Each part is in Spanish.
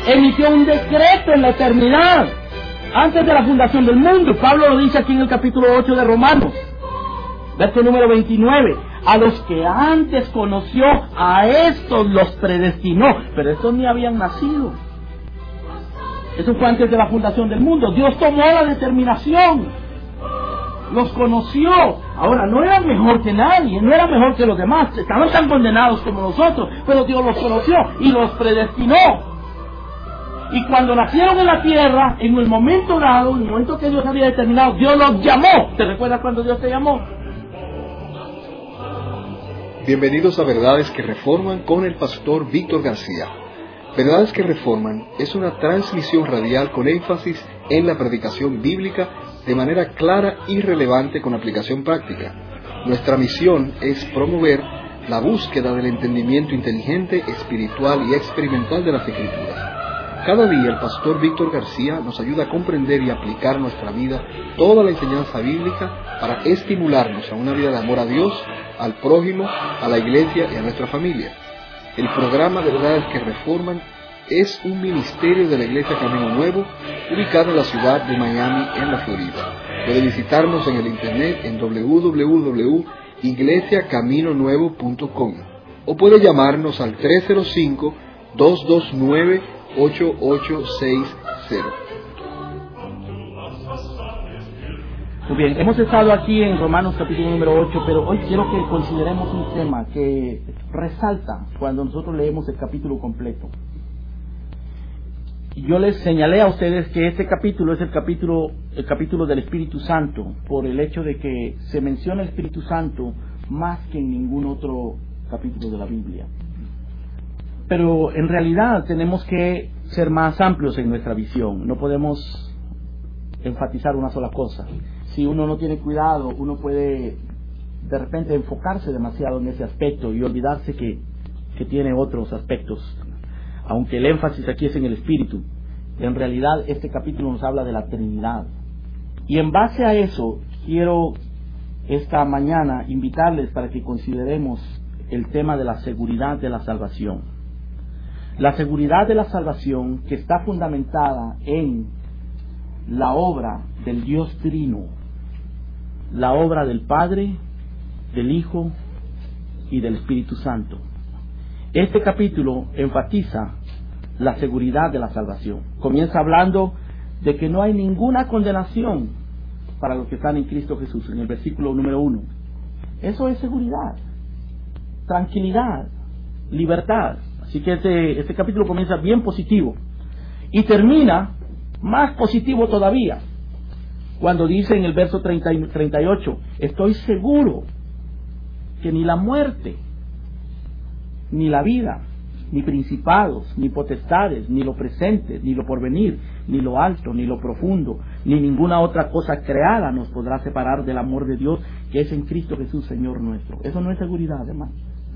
emitió un decreto en la eternidad, antes de la fundación del mundo. Pablo lo dice aquí en el capítulo 8 de Romanos, verso número 29. A los que antes conoció, a estos los predestinó. Pero estos ni habían nacido. Eso fue antes de la fundación del mundo. Dios tomó la determinación, los conoció. Ahora, no eran mejor que nadie, no eran mejor que los demás, estaban tan condenados como nosotros, pero Dios los conoció y los predestinó. Y cuando nacieron en la tierra, en el momento dado, en el momento que Dios había determinado, Dios los llamó. ¿Te recuerdas cuando Dios te llamó? Bienvenidos a Verdades que Reforman con el pastor Víctor García. Verdades que Reforman es una transmisión radial con énfasis en la predicación bíblica de manera clara y relevante con aplicación práctica. Nuestra misión es promover la búsqueda del entendimiento inteligente, espiritual y experimental de las Escrituras. Cada día el pastor Víctor García nos ayuda a comprender y aplicar en nuestra vida toda la enseñanza bíblica para estimularnos a una vida de amor a Dios, al prójimo, a la iglesia y a nuestra familia. El programa Verdades que Reforman es un ministerio de la Iglesia Camino Nuevo, ubicado en la ciudad de Miami, en la Florida. Puede visitarnos en el internet en www.iglesiacaminonuevo.com o puede llamarnos al 305-229-8860. Muy bien, hemos estado aquí en Romanos capítulo número 8, pero hoy quiero que consideremos un tema que resalta cuando nosotros leemos el capítulo completo. Yo les señalé a ustedes que este capítulo es el capítulo del Espíritu Santo, por el hecho de que se menciona el Espíritu Santo más que en ningún otro capítulo de la Biblia. Pero en realidad tenemos que ser más amplios en nuestra visión, no podemos enfatizar una sola cosa. Si uno no tiene cuidado, uno puede de repente enfocarse demasiado en ese aspecto y olvidarse que tiene otros aspectos. Aunque el énfasis aquí es en el Espíritu, en realidad este capítulo nos habla de la Trinidad. Y en base a eso, quiero esta mañana invitarles para que consideremos el tema de la seguridad de la salvación. La seguridad de la salvación que está fundamentada en la obra del Dios Trino, la obra del Padre, del Hijo y del Espíritu Santo. Este capítulo enfatiza la seguridad de la salvación. Comienza hablando de que no hay ninguna condenación para los que están en Cristo Jesús, en el versículo número 1. Eso es seguridad, tranquilidad, libertad. Así que este capítulo comienza bien positivo y termina más positivo todavía, cuando dice en el verso 38, estoy seguro que ni la muerte, ni la vida, ni principados, ni potestades, ni lo presente, ni lo porvenir, ni lo alto, ni lo profundo, ni ninguna otra cosa creada nos podrá separar del amor de Dios que es en Cristo Jesús, Señor nuestro. Eso no es seguridad, hermano.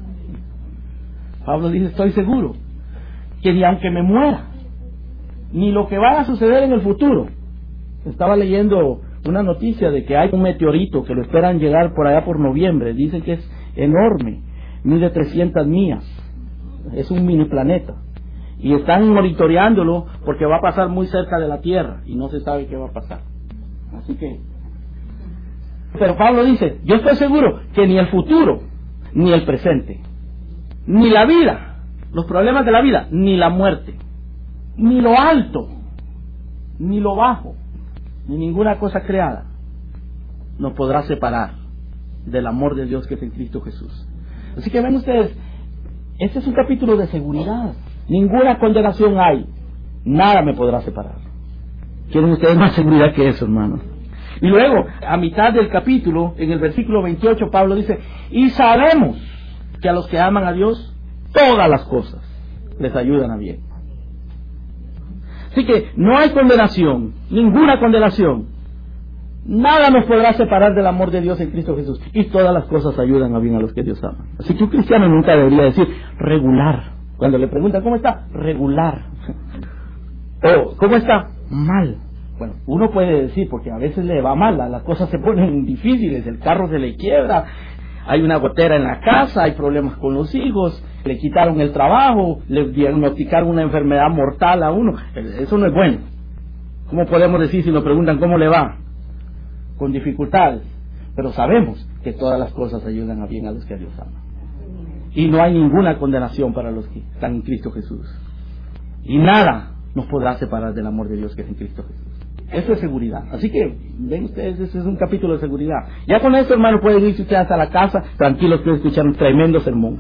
Pablo dice, estoy seguro que ni aunque me muera, ni lo que va a suceder en el futuro. Estaba leyendo una noticia de que hay un meteorito que lo esperan llegar por allá por noviembre. Dicen que es enorme, mide 300 millas. Es un mini planeta. Y están monitoreándolo porque va a pasar muy cerca de la Tierra y no se sabe qué va a pasar. Así que... Pero Pablo dice, yo estoy seguro que ni el futuro, ni el presente, ni la vida, los problemas de la vida, ni la muerte, ni lo alto, ni lo bajo, ni ninguna cosa creada nos podrá separar del amor de Dios que es en Cristo Jesús. Así que ven ustedes, este es un capítulo de seguridad. Ninguna condenación hay, nada me podrá separar. ¿Quieren ustedes más seguridad que eso, hermanos? Y luego, a mitad del capítulo, en el versículo 28, Pablo dice, y sabemos que a los que aman a Dios, todas las cosas les ayudan a bien. Así que no hay condenación, ninguna condenación. Nada nos podrá separar del amor de Dios en Cristo Jesús. Y todas las cosas ayudan a bien a los que Dios ama. Así que un cristiano nunca debería decir regular. Cuando le preguntan, ¿cómo está? Regular. O, ¿cómo está? Mal. Bueno, uno puede decir, porque a veces le va mal, las cosas se ponen difíciles, el carro se le quiebra, hay una gotera en la casa, hay problemas con los hijos, le quitaron el trabajo, le diagnosticaron una enfermedad mortal a uno. Eso no es bueno. ¿Cómo podemos decir si nos preguntan cómo le va? Con dificultades. Pero sabemos que todas las cosas ayudan a bien a los que a Dios aman. Y no hay ninguna condenación para los que están en Cristo Jesús. Y nada nos podrá separar del amor de Dios que es en Cristo Jesús. Eso es seguridad. Así que, ven ustedes, ese es un capítulo de seguridad. Ya con esto, hermano, pueden irse ustedes hasta la casa, tranquilos, que escuchar un tremendo sermón.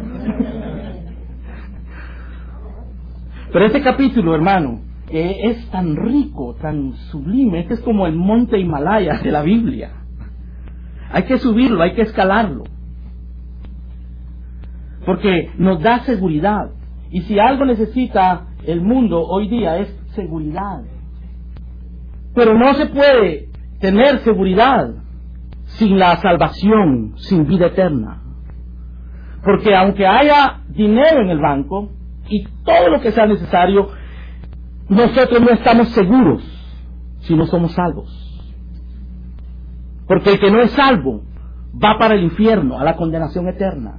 Pero este capítulo, hermano, es tan rico, tan sublime. Este es como el monte Himalaya de la Biblia. Hay que subirlo, hay que escalarlo. Porque nos da seguridad. Y si algo necesita el mundo hoy día es seguridad. Pero no se puede tener seguridad sin la salvación, sin vida eterna. Porque aunque haya dinero en el banco y todo lo que sea necesario, nosotros no estamos seguros si no somos salvos. Porque el que no es salvo va para el infierno, a la condenación eterna.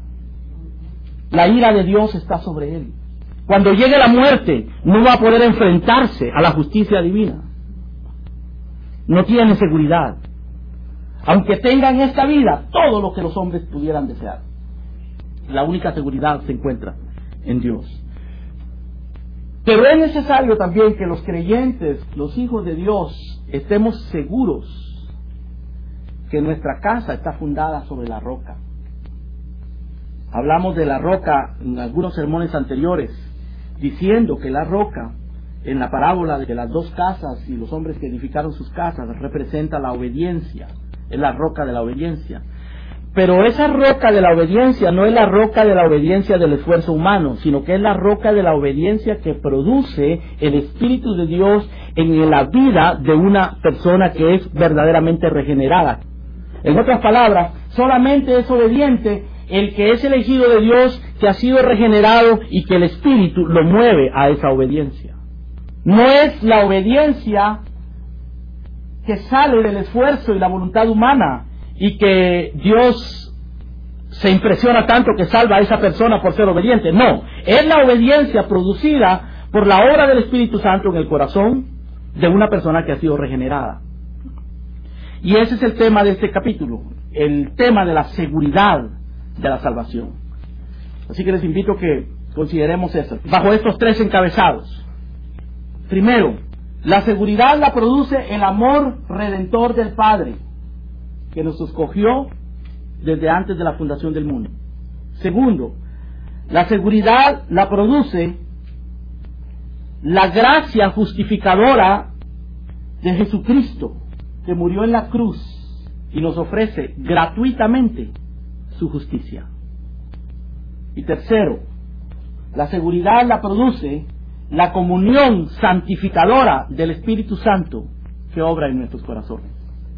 La ira de Dios está sobre él. Cuando llegue la muerte, no va a poder enfrentarse a la justicia divina. No tiene seguridad. Aunque tenga en esta vida todo lo que los hombres pudieran desear. La única seguridad se encuentra en Dios. Pero es necesario también que los creyentes, los hijos de Dios, estemos seguros que nuestra casa está fundada sobre la roca. Hablamos de la roca en algunos sermones anteriores, diciendo que la roca, en la parábola de las dos casas y los hombres que edificaron sus casas, representa la obediencia, es la roca de la obediencia. Pero esa roca de la obediencia no es la roca de la obediencia del esfuerzo humano, sino que es la roca de la obediencia que produce el Espíritu de Dios en la vida de una persona que es verdaderamente regenerada. En otras palabras, solamente es obediente el que es elegido de Dios, que ha sido regenerado y que el Espíritu lo mueve a esa obediencia. No es la obediencia que sale del esfuerzo y la voluntad humana y que Dios se impresiona tanto que salva a esa persona por ser obediente. No, es la obediencia producida por la obra del Espíritu Santo en el corazón de una persona que ha sido regenerada. Y ese es el tema de este capítulo, el tema de la seguridad de la salvación. Así que les invito a que consideremos eso bajo estos tres encabezados. Primero, la seguridad la produce el amor redentor del Padre, que nos escogió desde antes de la fundación del mundo. Segundo, la seguridad la produce la gracia justificadora de Jesucristo, que murió en la cruz y nos ofrece gratuitamente su justicia. Y tercero, la seguridad la produce la comunión santificadora del Espíritu Santo que obra en nuestros corazones.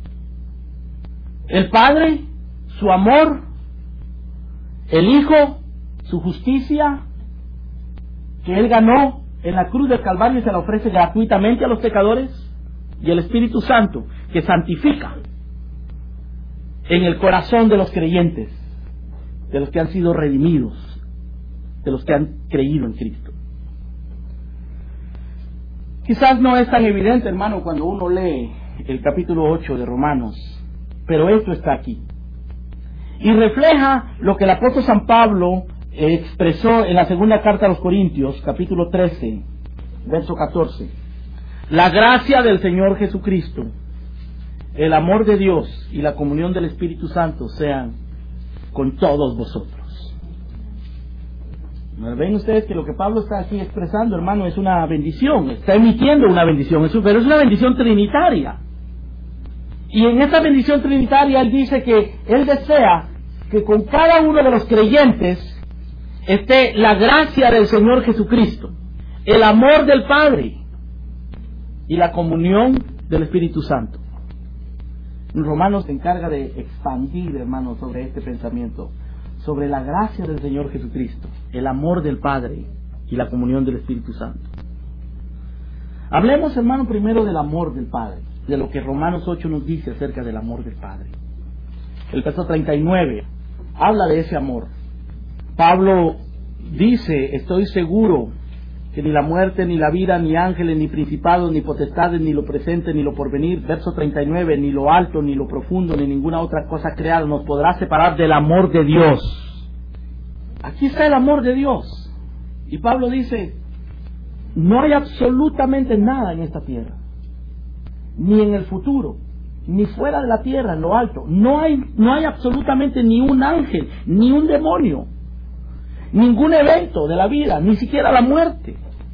El Padre, su amor; el Hijo, su justicia, que Él ganó en la cruz del Calvario y se la ofrece gratuitamente a los pecadores; y el Espíritu Santo, que santifica en el corazón de los creyentes, de los que han sido redimidos, de los que han creído en Cristo. Quizás no es tan evidente, hermano, cuando uno lee el capítulo 8 de Romanos, pero esto está aquí. Y refleja lo que el apóstol San Pablo expresó en la segunda carta a los Corintios, capítulo 13, verso 14. La gracia del Señor Jesucristo, el amor de Dios y la comunión del Espíritu Santo sean con todos vosotros. Ven ustedes que lo que Pablo está aquí expresando, hermano, es una bendición, está emitiendo una bendición, pero es una bendición trinitaria. Y en esta bendición trinitaria él dice que él desea que con cada uno de los creyentes esté la gracia del Señor Jesucristo, el amor del Padre y la comunión del Espíritu Santo. Romanos se encarga de expandir, hermano, sobre este pensamiento, sobre la gracia del Señor Jesucristo, el amor del Padre y la comunión del Espíritu Santo. Hablemos, hermano, primero del amor del Padre, de lo que Romanos 8 nos dice acerca del amor del Padre. El verso 39, habla de ese amor. Pablo dice, estoy seguro que ni la muerte, ni la vida, ni ángeles, ni principados, ni potestades, ni lo presente, ni lo porvenir, verso 39, ni lo alto, ni lo profundo, ni ninguna otra cosa creada nos podrá separar del amor de Dios. Aquí está el amor de Dios. Y Pablo dice, no hay absolutamente nada en esta tierra, ni en el futuro, ni fuera de la tierra, en lo alto. No hay absolutamente ni un ángel, ni un demonio, ningún evento de la vida, ni siquiera la muerte.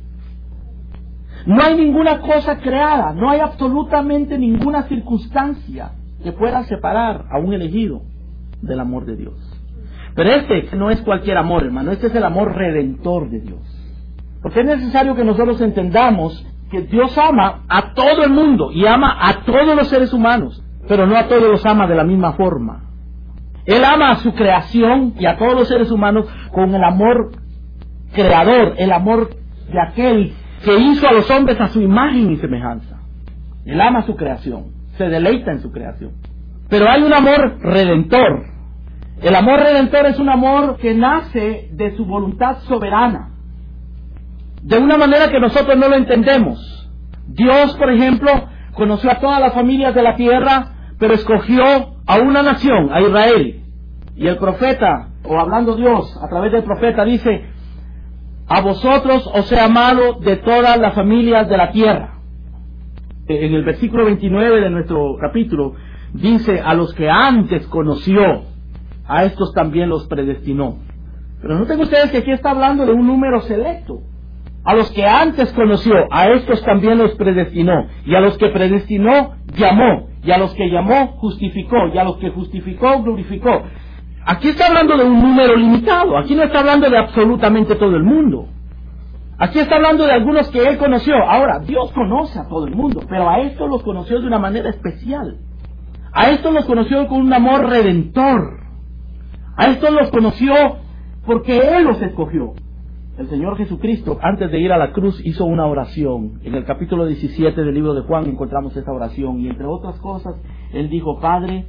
No hay ninguna cosa creada, no hay absolutamente ninguna circunstancia que pueda separar a un elegido del amor de Dios. Pero este no es cualquier amor, hermano, este es el amor redentor de Dios. Porque es necesario que nosotros entendamos que Dios ama a todo el mundo y ama a todos los seres humanos, pero no a todos los ama de la misma forma. Él ama a su creación y a todos los seres humanos con el amor creador, el amor de aquel que hizo a los hombres a su imagen y semejanza. Él ama a su creación, se deleita en su creación. Pero hay un amor redentor. El amor redentor es un amor que nace de su voluntad soberana, de una manera que nosotros no lo entendemos. Dios, por ejemplo, conoció a todas las familias de la tierra, pero escogió a una nación, a Israel. Y el profeta, o hablando Dios a través del profeta, dice, a vosotros os he amado de todas las familias de la tierra. En el versículo 29 de nuestro capítulo, dice, a los que antes conoció, a estos también los predestinó. Pero noten ustedes que aquí está hablando de un número selecto. A los que antes conoció, a estos también los predestinó. Y a los que predestinó, llamó. Y a los que llamó, justificó. Y a los que justificó, glorificó. Aquí está hablando de un número limitado. Aquí no está hablando de absolutamente todo el mundo. Aquí está hablando de algunos que Él conoció. Ahora, Dios conoce a todo el mundo, pero a estos los conoció de una manera especial. A estos los conoció con un amor redentor. A estos los conoció porque Él los escogió. El Señor Jesucristo, antes de ir a la cruz, hizo una oración. En el capítulo 17 del libro de Juan encontramos esa oración. Y entre otras cosas, Él dijo, Padre,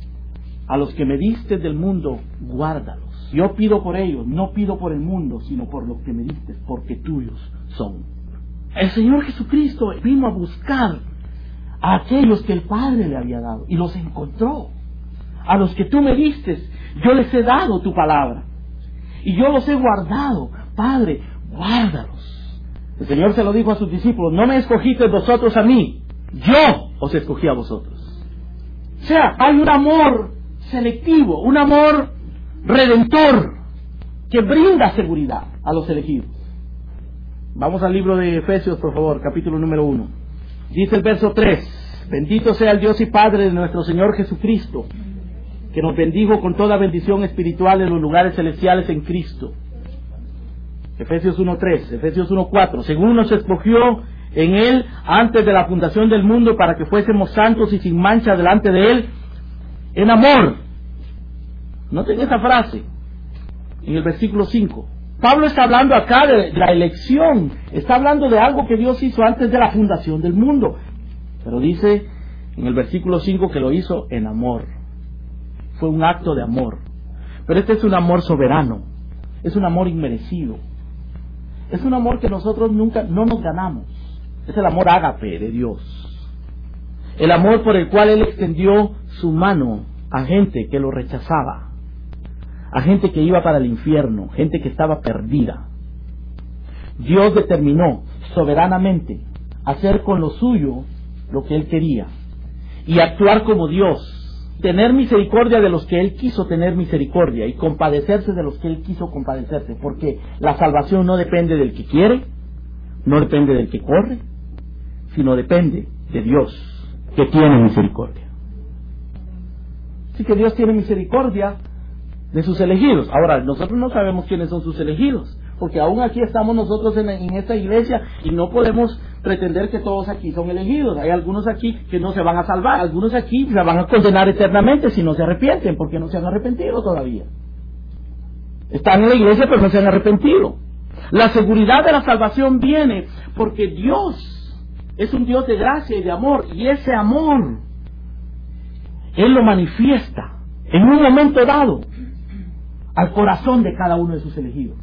a los que me diste del mundo, guárdalos. Yo pido por ellos, no pido por el mundo, sino por los que me diste, porque tuyos son. El Señor Jesucristo vino a buscar a aquellos que el Padre le había dado, y los encontró. A los que tú me diste, yo les he dado tu palabra, y yo los he guardado. Padre, guárdalos. El Señor se lo dijo a sus discípulos, no me escogiste vosotros a mí, yo os escogí a vosotros. O sea, hay un amor selectivo, un amor redentor que brinda seguridad a los elegidos. Vamos al libro de Efesios, por favor, capítulo número 1. Dice el verso 3, bendito sea el Dios y Padre de nuestro Señor Jesucristo, que nos bendijo con toda bendición espiritual en los lugares celestiales en Cristo. Efesios 1.3, Efesios 1.4, según nos escogió en Él antes de la fundación del mundo para que fuésemos santos y sin mancha delante de Él en amor. Noten esa frase en el versículo 5. Pablo está hablando acá de la elección, está hablando de algo que Dios hizo antes de la fundación del mundo, pero dice en el versículo 5 que lo hizo en amor. Fue un acto de amor, pero este es un amor soberano, es un amor inmerecido, es un amor que nosotros nunca no nos ganamos. Es el amor ágape de Dios, el amor por el cual Él extendió su mano a gente que lo rechazaba, a gente que iba para el infierno, gente que estaba perdida. Dios determinó soberanamente hacer con lo suyo lo que Él quería y actuar como Dios, tener misericordia de los que Él quiso tener misericordia y compadecerse de los que Él quiso compadecerse, porque la salvación no depende del que quiere, no depende del que corre, sino depende de Dios, que tiene misericordia. Así que Dios tiene misericordia de sus elegidos. Ahora, nosotros no sabemos quiénes son sus elegidos, porque aún aquí estamos nosotros en esta iglesia y no podemos pretender que todos aquí son elegidos. Hay algunos aquí que no se van a salvar, algunos aquí se van a condenar eternamente si no se arrepienten, porque no se han arrepentido todavía. Están en la iglesia pero no se han arrepentido. La seguridad de la salvación viene porque Dios es un Dios de gracia y de amor, y ese amor Él lo manifiesta en un momento dado. al corazón de cada uno de sus elegidos.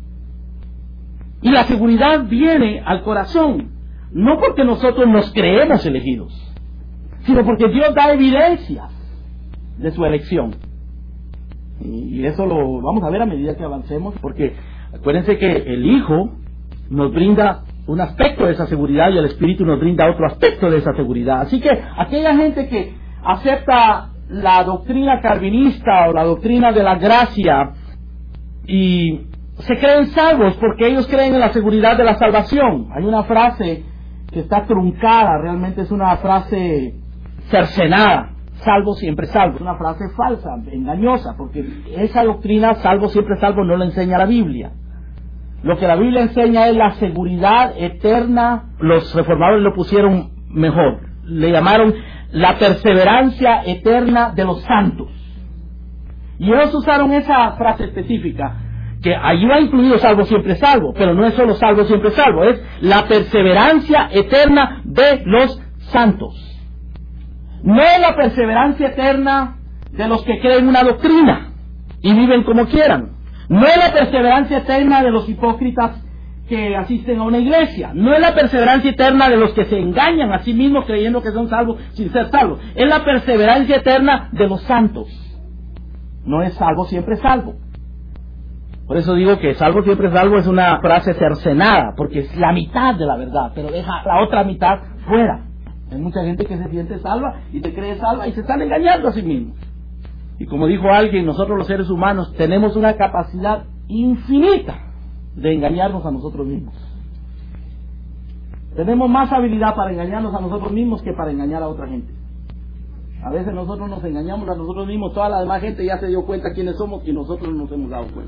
Y la seguridad viene al corazón, no porque nosotros nos creemos elegidos, sino porque Dios da evidencias de su elección. Y eso lo vamos a ver a medida que avancemos, porque acuérdense que el Hijo nos brinda un aspecto de esa seguridad y el Espíritu nos brinda otro aspecto de esa seguridad. Así que aquella gente que acepta la doctrina calvinista o la doctrina de la gracia y se creen salvos porque ellos creen en la seguridad de la salvación. Hay una frase que está truncada, realmente es una frase cercenada: salvo siempre salvo. Es una frase falsa, engañosa, porque esa doctrina salvo siempre salvo no la enseña la Biblia. Lo que la Biblia enseña es la seguridad eterna. Los reformadores lo pusieron mejor, le llamaron la perseverancia eterna de los santos. Y ellos usaron esa frase específica, que allí va incluido salvo siempre salvo, pero no es solo salvo siempre salvo, es la perseverancia eterna de los santos. No es la perseverancia eterna de los que creen una doctrina y viven como quieran. No es la perseverancia eterna de los hipócritas que asisten a una iglesia. No es la perseverancia eterna de los que se engañan a sí mismos creyendo que son salvos sin ser salvos. Es la perseverancia eterna de los santos. No es salvo siempre salvo. Por eso digo que salvo siempre salvo es una frase cercenada, porque es la mitad de la verdad, pero deja la otra mitad fuera. Hay mucha gente que se siente salva y se cree salva y se están engañando a sí mismos. Y como dijo alguien, nosotros los seres humanos tenemos una capacidad infinita de engañarnos a nosotros mismos. Tenemos más habilidad para engañarnos a nosotros mismos que para engañar a otra gente. A veces nosotros nos engañamos a nosotros mismos, toda la demás gente ya se dio cuenta quiénes somos y nosotros no nos hemos dado cuenta.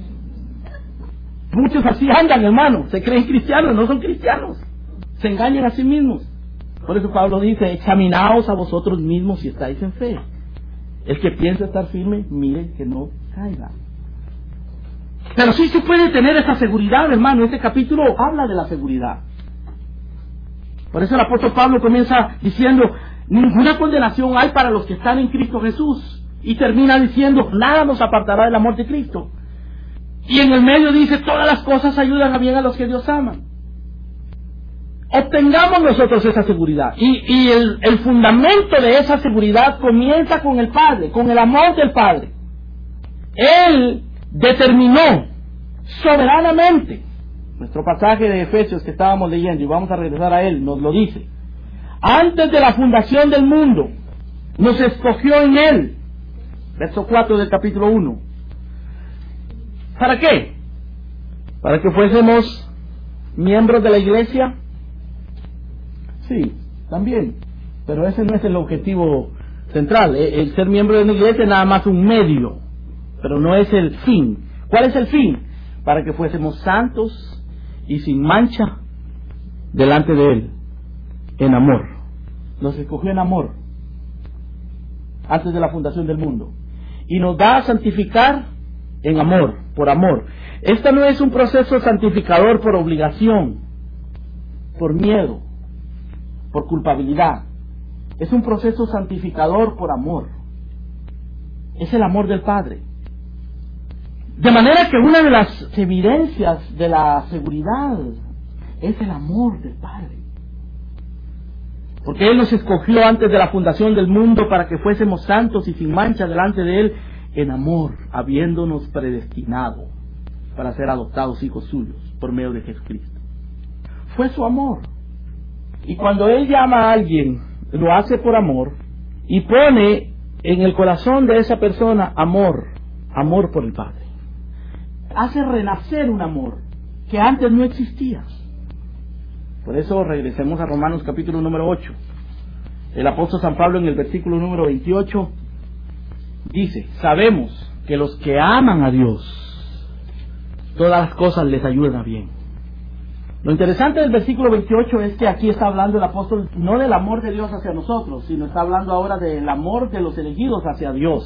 Muchos así andan, hermanos, se creen cristianos, no son cristianos, se engañan a sí mismos. Por eso Pablo dice: examinaos a vosotros mismos si estáis en fe. El que piensa estar firme, mire que no caiga. Pero sí se puede tener esa seguridad, hermano. Este capítulo habla de la seguridad. Por eso el apóstol Pablo comienza diciendo: ninguna condenación hay para los que están en Cristo Jesús. Y termina diciendo: nada nos apartará del amor de Cristo. Y en el medio dice: todas las cosas ayudan a bien a los que Dios ama. Obtengamos nosotros esa seguridad. Y el fundamento de esa seguridad comienza con el Padre, con el amor del Padre. Él determinó soberanamente. Nuestro pasaje de Efesios que estábamos leyendo, y vamos a regresar a él, nos lo dice: antes de la fundación del mundo nos escogió en él. Verso 4 del capítulo 1. ¿Para qué? ¿Para que fuésemos miembros de la iglesia? Sí, también. Pero ese no es el objetivo central. El ser miembro de una iglesia es nada más un medio, pero no es el fin. ¿Cuál es el fin? Para que fuésemos santos y sin mancha delante de Él, en amor. Nos escogió en amor antes de la fundación del mundo y nos da a santificar en amor, por amor. Este no es un proceso santificador por obligación, por miedo, por culpabilidad. Es un proceso santificador por amor. Es el amor del Padre. De manera que una de las evidencias de la seguridad es el amor del Padre. Porque Él nos escogió antes de la fundación del mundo para que fuésemos santos y sin mancha delante de Él en amor, habiéndonos predestinado para ser adoptados hijos suyos por medio de Jesucristo. Fue su amor. Y cuando Él llama a alguien, lo hace por amor y pone en el corazón de esa persona amor por el Padre. Hace renacer un amor que antes no existía. Por eso regresemos a Romanos capítulo número 8. El apóstol San Pablo en el versículo número 28 dice: sabemos que los que aman a Dios, todas las cosas les ayudan a bien. Lo interesante del versículo 28 es que aquí está hablando el apóstol no del amor de Dios hacia nosotros, sino está hablando ahora del amor de los elegidos hacia Dios.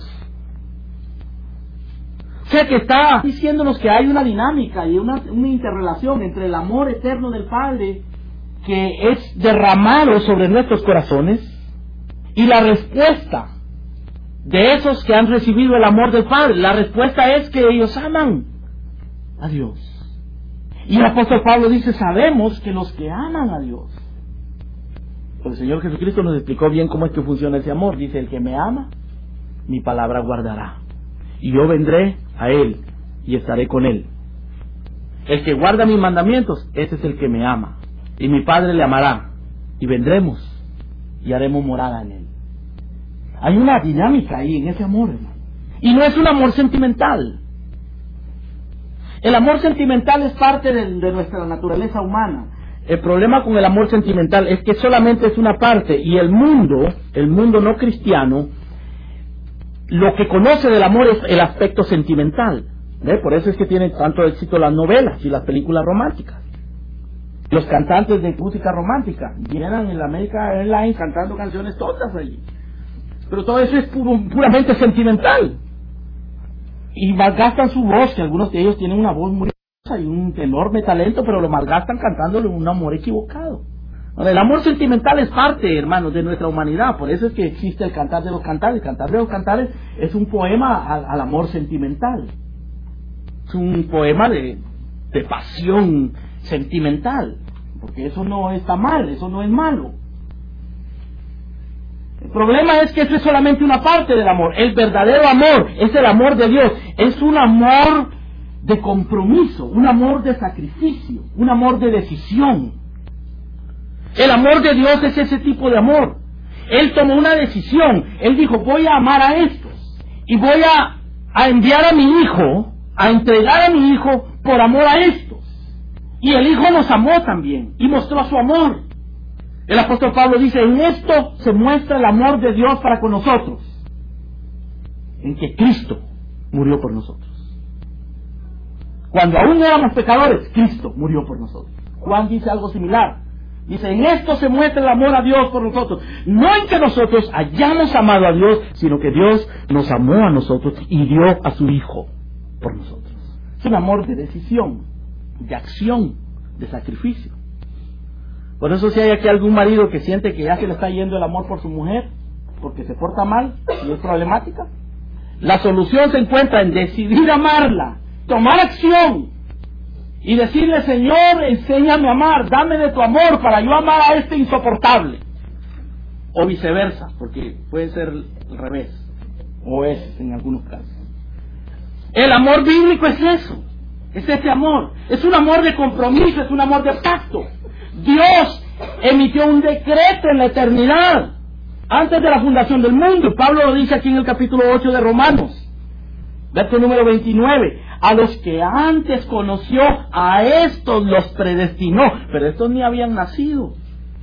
O sea que está diciéndonos que hay una dinámica y una interrelación entre el amor eterno del Padre que es derramado sobre nuestros corazones y la respuesta de esos que han recibido el amor del Padre? La respuesta es que ellos aman a Dios. Y el apóstol Pablo dice, sabemos que los que aman a Dios. Pero el Señor Jesucristo nos explicó bien cómo es que funciona ese amor. Dice, el que me ama, mi palabra guardará. Y yo vendré a él y estaré con él. El que guarda mis mandamientos, ese es el que me ama. Y mi Padre le amará. Y vendremos y haremos morada en él. Hay una dinámica ahí en ese amor, hermano. Y no es un amor sentimental. El amor sentimental es parte de nuestra naturaleza humana. El problema con el amor sentimental es que solamente es una parte, y el mundo no cristiano, lo que conoce del amor es el aspecto sentimental. Por eso es que tienen tanto éxito las novelas y las películas románticas. Los cantantes de música romántica llenan en la American Airlines cantando canciones todas allí. Pero todo eso es puramente sentimental. Y malgastan su voz, que algunos de ellos tienen una voz muy hermosa y un enorme talento, pero lo malgastan cantándole un amor equivocado. El amor sentimental es parte, hermanos, de nuestra humanidad. Por eso es que existe el Cantar de los Cantares. El Cantar de los Cantares es un poema al amor sentimental. Es un poema de pasión sentimental. Porque eso no está mal, eso no es malo. El problema es que eso es solamente una parte del amor. El verdadero amor es el amor de Dios. Es un amor de compromiso, un amor de sacrificio, un amor de decisión. El amor de Dios es ese tipo de amor. Él tomó una decisión. Él dijo, voy a amar a estos. Y voy a enviar a mi hijo, a entregar a mi hijo por amor a estos. Y el hijo nos amó también y mostró su amor. El apóstol Pablo dice, en esto se muestra el amor de Dios para con nosotros, en que Cristo murió por nosotros. Cuando aún éramos pecadores, Cristo murió por nosotros. Juan dice algo similar. Dice, en esto se muestra el amor a Dios por nosotros. No en que nosotros hayamos amado a Dios, sino que Dios nos amó a nosotros y dio a su Hijo por nosotros. Es un amor de decisión, de acción, de sacrificio. Por eso si hay aquí algún marido que siente que ya se le está yendo el amor por su mujer, porque se porta mal y es problemática, la solución se encuentra en decidir amarla, tomar acción y decirle, Señor, enséñame a amar, dame de tu amor para yo amar a este insoportable. O viceversa, porque puede ser al revés, o es en algunos casos. El amor bíblico es eso, es ese amor, es un amor de compromiso, es un amor de pacto. Dios emitió un decreto en la eternidad, antes de la fundación del mundo. Pablo lo dice aquí en el capítulo 8 de Romanos, verso número 29. A los que antes conoció, a estos los predestinó. Pero estos ni habían nacido.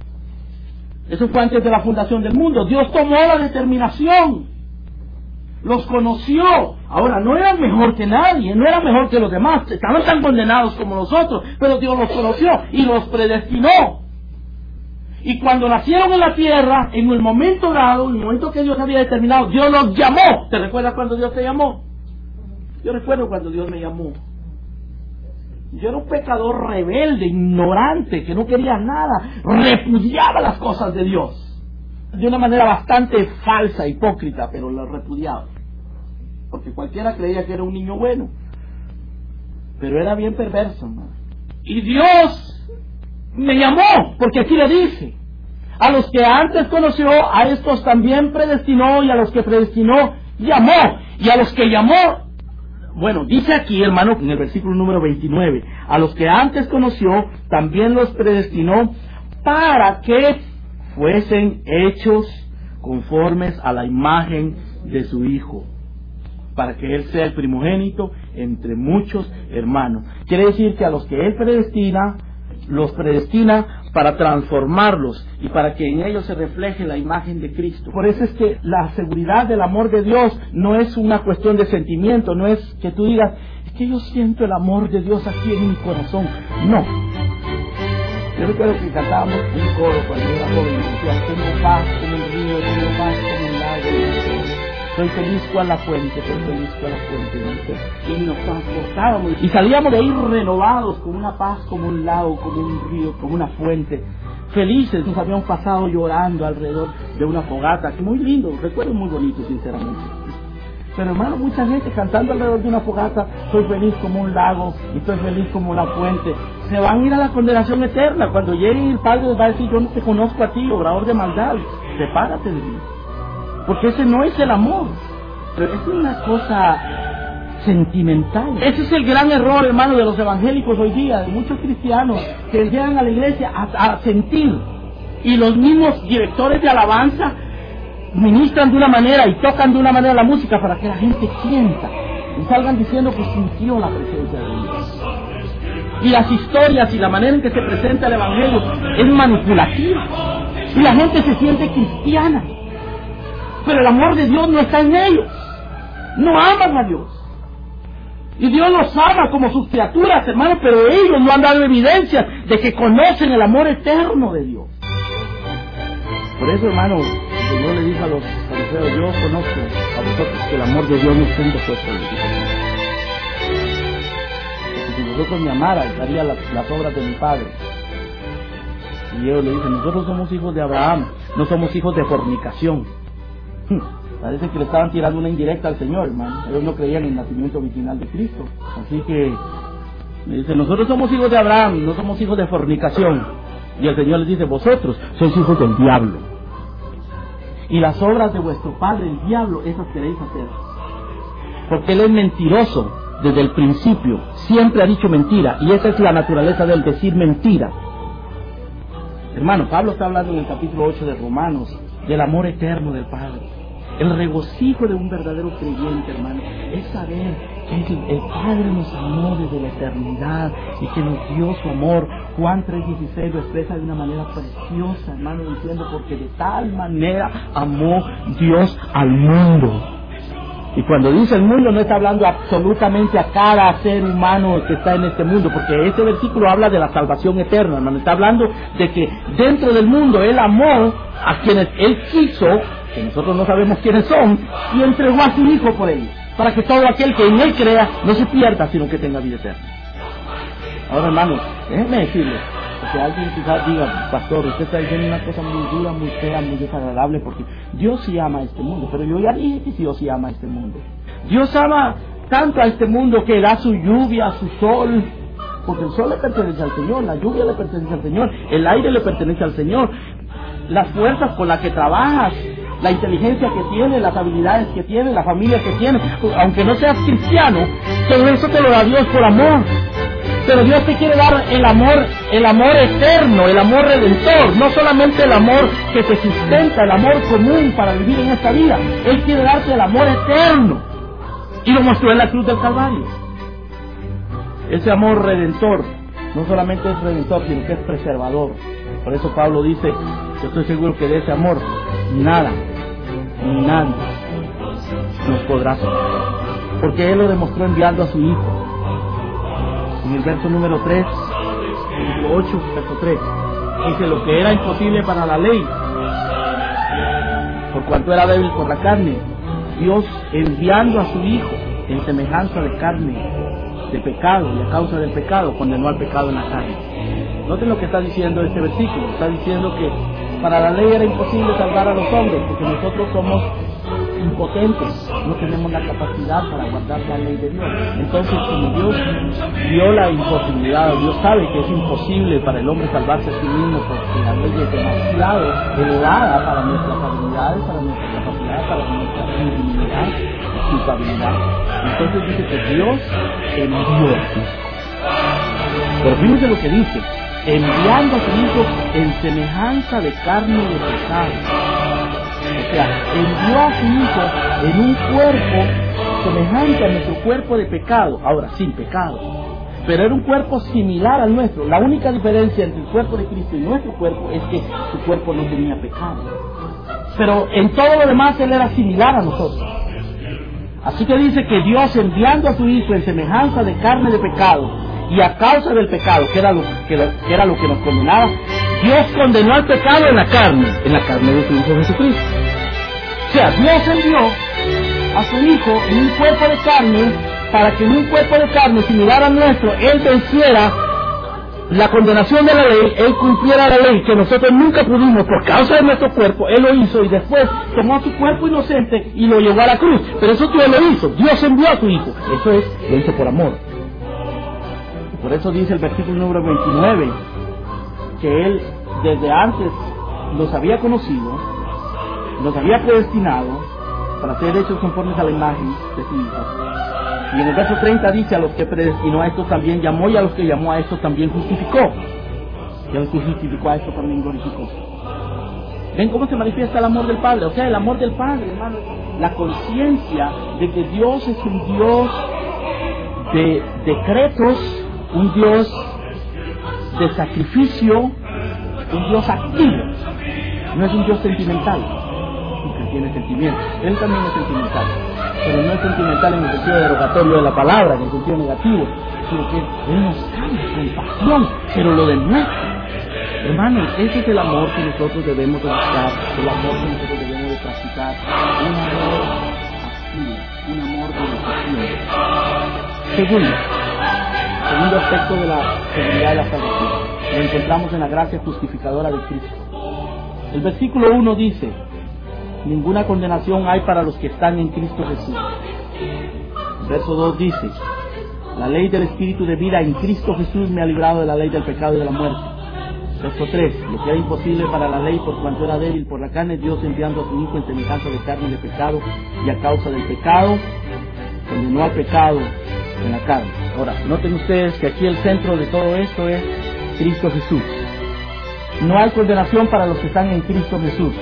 Eso fue antes de la fundación del mundo. Dios tomó la determinación. Los conoció. Ahora, no eran mejor que nadie, no eran mejor que los demás. Estaban tan condenados como nosotros. Pero Dios los conoció y los predestinó. Y cuando nacieron en la tierra, en el momento dado, en el momento que Dios había determinado, Dios los llamó. ¿Te recuerdas cuando Dios te llamó? Yo recuerdo cuando Dios me llamó. Yo era un pecador rebelde, ignorante, que no quería nada, repudiaba las cosas de Dios de una manera bastante falsa, hipócrita, pero las repudiaba, porque cualquiera creía que era un niño bueno, pero era bien perverso, ¿no? Y Dios me llamó, porque aquí le dice, a los que antes conoció, a estos también predestinó, y a los que predestinó, llamó, y a los que llamó, bueno, dice aquí, hermano, en el versículo número 29, a los que antes conoció, también los predestinó para que fuesen hechos conformes a la imagen de su Hijo, para que Él sea el primogénito entre muchos hermanos. Quiere decir que a los que Él predestina, los predestina para transformarlos y para que en ellos se refleje la imagen de Cristo. Por eso es que la seguridad del amor de Dios no es una cuestión de sentimiento, no es que tú digas, es que yo siento el amor de Dios aquí en mi corazón. No. Yo recuerdo que cantábamos un coro cuando yo era joven y decía, tengo paz como un río, tengo paz como un lago. Soy feliz cual la fuente, soy feliz cual la fuente. Y nos transportábamos y salíamos de ahí renovados, con una paz como un lago, como un río, como una fuente. felices, nos habíamos pasado llorando alrededor de una fogata, que muy lindo, recuerdo muy bonito, sinceramente. Pero hermano, mucha gente cantando alrededor de una fogata, soy feliz como un lago y estoy feliz como una fuente, se van a ir a la condenación eterna. Cuando llegue el Padre les va a decir, yo no te conozco a ti, obrador de maldad, sepárate de mí. Porque ese no es el amor, pero es una cosa sentimental. Ese es el gran error, hermano, de los evangélicos hoy día, de muchos cristianos que llegan a la iglesia a sentir, y los mismos directores de alabanza ministran de una manera y tocan de una manera la música para que la gente sienta y salgan diciendo que sintió la presencia de Dios. Y las historias y la manera en que se presenta el evangelio es manipulativa y la gente se siente cristiana, pero el amor de Dios no está en ellos. No aman a Dios, y Dios los ama como sus criaturas, hermanos, pero ellos no han dado evidencia de que conocen el amor eterno de Dios. Por eso, hermano, el Señor le dijo a los fariseos, yo conozco a vosotros que el amor de Dios no está en vosotros. Porque si vosotros me amarais, haría las obras de mi Padre. Y ellos le dicen, nosotros somos hijos de Abraham, no somos hijos de fornicación. Parece que le estaban tirando una indirecta al Señor, hermano. Ellos no creían en el nacimiento original de Cristo. Así que le dicen, nosotros somos hijos de Abraham, no somos hijos de fornicación. Y el Señor les dice, vosotros sois hijos del diablo. Y las obras de vuestro padre, el diablo, esas queréis hacer. Porque él es mentiroso desde el principio. Siempre ha dicho mentira. Y esa es la naturaleza del decir mentira. Hermano, Pablo está hablando en el capítulo 8 de Romanos del amor eterno del Padre. El regocijo de un verdadero creyente, hermano, es saber que el Padre nos amó desde la eternidad y que nos dio su amor. Juan 3:16 lo expresa de una manera preciosa, hermano, diciendo, porque de tal manera amó Dios al mundo. Y cuando dice el mundo, no está hablando absolutamente a cada ser humano que está en este mundo, porque ese versículo habla de la salvación eterna, hermano. Está hablando de que dentro del mundo Él amó a quienes Él quiso, que nosotros no sabemos quiénes son, y entregó a su Hijo por ellos, para que todo aquel que en Él crea no se pierda, sino que tenga vida eterna. Ahora, hermano, déjenme decirle, porque alguien quizás diga, pastor, usted está diciendo una cosa muy dura, muy fea, muy desagradable, porque Dios sí ama a este mundo. Pero yo ya dije que Dios sí ama a este mundo. Dios ama tanto a este mundo que da su lluvia, su sol, porque el sol le pertenece al Señor, la lluvia le pertenece al Señor, el aire le pertenece al Señor, las fuerzas con las que trabajas, la inteligencia que tienes, las habilidades que tienes, la familia que tienes, aunque no seas cristiano, todo eso te lo da Dios por amor. Pero Dios te quiere dar el amor eterno, el amor redentor, no solamente el amor que te sustenta, el amor común para vivir en esta vida. Él quiere darte el amor eterno, y lo mostró en la cruz del Calvario. Ese amor redentor no solamente es redentor, sino que es preservador. Por eso Pablo dice, yo estoy seguro que de ese amor nada ni nadie nos podrá separar, porque Él lo demostró enviando a su Hijo. En el verso número 3, capítulo 8, verso 3, dice, lo que era imposible para la ley, por cuanto era débil por la carne, Dios enviando a su Hijo en semejanza de carne, de pecado, y a causa del pecado condenó al pecado en la carne. Noten lo que está diciendo este versículo. Está diciendo que para la ley era imposible salvar a los hombres, porque nosotros somos impotentes, no tenemos la capacidad para guardar la ley de Dios. Entonces, como Dios vio la imposibilidad, Dios sabe que es imposible para el hombre salvarse a sí mismo, porque la ley es demasiado elevada para nuestras habilidades, para nuestras capacidades, para nuestra indignidad y culpabilidad. Entonces dice que Dios envió a su Hijo. Pero fíjense lo que dice, enviando a su Hijo en semejanza de carne de pecado. O sea, envió a su Hijo en un cuerpo semejante a nuestro cuerpo de pecado, ahora sin pecado, pero era un cuerpo similar al nuestro. La única diferencia entre el cuerpo de Cristo y nuestro cuerpo es que su cuerpo no tenía pecado, pero en todo lo demás Él era similar a nosotros. Así que dice que Dios, enviando a su Hijo en semejanza de carne de pecado, y a causa del pecado, que era lo que nos condenaba, Dios condenó al pecado en la carne de su Hijo Jesucristo. O sea, Dios envió a su Hijo en un cuerpo de carne, para que en un cuerpo de carne similar al nuestro, Él venciera la condenación de la ley, Él cumpliera la ley que nosotros nunca pudimos por causa de nuestro cuerpo. Él lo hizo y después tomó su cuerpo inocente y lo llevó a la cruz. Pero eso Dios lo hizo. Dios envió a su Hijo. Eso es, lo hizo por amor. Y por eso dice el versículo número 29 que Él desde antes los había conocido, los había predestinado para ser hechos conformes a la imagen de su Hijo. Y en el verso 30 dice: a los que predestinó a estos también llamó, y a los que llamó a estos también justificó, y a los que justificó a estos también glorificó. ¿Ven cómo se manifiesta el amor del Padre? O sea, el amor del Padre, hermano, la conciencia de que Dios es un Dios de decretos, un Dios de sacrificio, un Dios activo. No es un Dios sentimental, porque tiene sentimientos. Él también es sentimental, pero no es sentimental en el sentido derogatorio de la palabra, en el sentido negativo, sino que Él nos ama con pasión, pero lo demuestra. Hermanos, ese es el amor que nosotros debemos de buscar, el amor que nosotros debemos de practicar, un amor activo, un amor de decisión. Segundo aspecto de la seguridad de la salvación, lo encontramos en la gracia justificadora de Cristo. El versículo 1 dice: ninguna condenación hay para los que están en Cristo Jesús. El verso 2 dice: la ley del Espíritu de vida en Cristo Jesús me ha librado de la ley del pecado y de la muerte. Verso 3: lo que era imposible para la ley por cuanto era débil por la carne, Dios enviando a su Hijo en semejanza de carne y de pecado, y a causa del pecado condenó al pecado en la carne. Ahora, noten ustedes que aquí el centro de todo esto es Cristo Jesús. No hay condenación para los que están en Cristo Jesús.